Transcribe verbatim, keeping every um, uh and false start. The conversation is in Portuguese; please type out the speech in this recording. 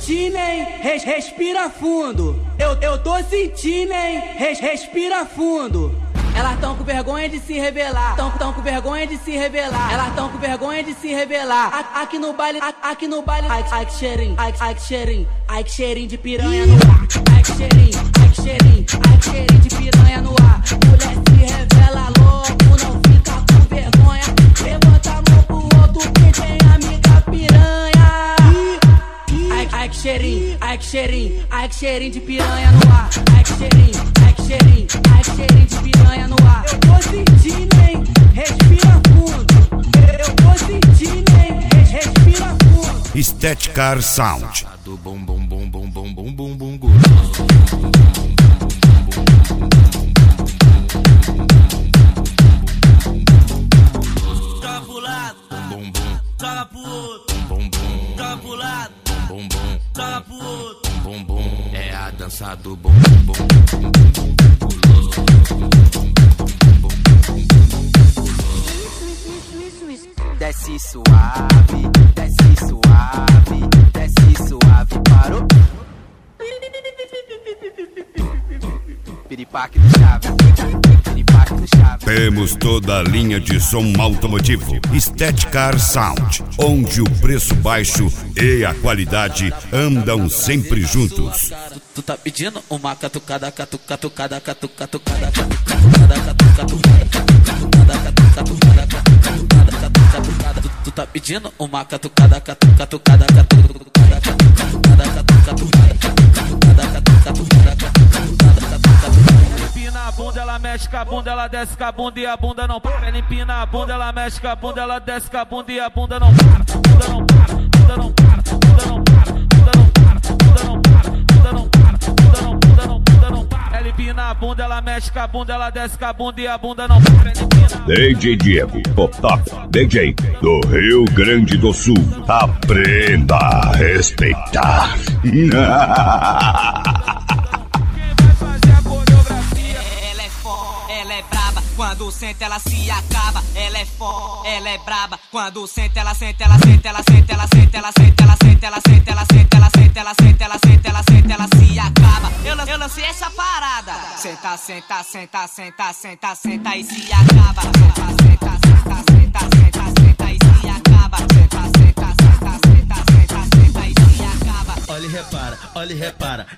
sentindo, hein? Res, respira fundo. Eu, eu tô sentindo, hein? Res, respira fundo. Elas tão com vergonha de se revelar. Tão, tão com vergonha de se revelar. Elas tão com vergonha de se revelar. A, aqui no baile, a, aqui no baile. Ai, ai que cheirinho, ai, ai que cheirinho. Ai que cheirinho de piranha no ar. Ai que cheirinho, ai que cheirinho. Ai que cheirinho de piranha no ar. Mulher se revela logo, não fica com vergonha. Levanta a mão pro alto quem tem amiga piranha. Ai, ai que cheirinho, ai que cheirinho. Ai que cheirinho de piranha no ar. Ai que cheirinho, ai que cheirinho. Ai que cheirinho de piranha no ar. Eu tô sentindo, hein? Respira fundo. Eu tô sentindo, hein? Respira fundo. Estética Sound. Bom, bom, bom, bom, bom, bom, bom, bom, bom. Joga pro lado, Bom, bom, joga pro outro, bom, bom, joga pro lado, bom, bom, joga pro outro. bom, bom. É a dança do bom, bom, bom. Desce suave, desce suave, desce suave, parou. Piripaque do chave, piripaque do chave. Temos toda a linha de som automotivo. Estética Sound, onde o preço baixo e a qualidade andam sempre juntos. Tu, tu tá pedindo uma catucada, catucada, catucada, catucada, catucada, catucada, catucada, catucada, catucada, catucada. Tu, tu tá pedindo uma catucada, catucada, catucada, catucada, catucada, catucada. Empina a bunda, ela mexe com a bunda, ela desce com a bunda e a bunda não para. Ela empina a bunda, ela mexe com a bunda, ela desce com a bunda e a bunda não para. Bunda não para, bunda não para, bunda não para, bunda não para, bunda não para, bunda não para, bunda não, bunda não, bunda não para. Ela empina a bunda, ela mexe com a bunda, ela desce com a bunda e a bunda não para. D J Diego, o top D J do Rio Grande do Sul. Aprenda a respeitar. Ela é braba, quando senta ela se acaba. Ela é fó, ela é braba, quando senta ela senta, ela senta, ela senta, ela senta, ela senta, ela senta, ela senta, ela senta, ela senta, ela senta, ela senta, ela senta, ela se acaba. Eu, eu lancei essa parada. Senta, senta, senta, senta, senta, senta e se acaba. Senta, senta, senta, senta, senta, senta e se acaba. Senta, senta, senta, senta, senta, senta e se acaba. Olha e repara, olha e repara.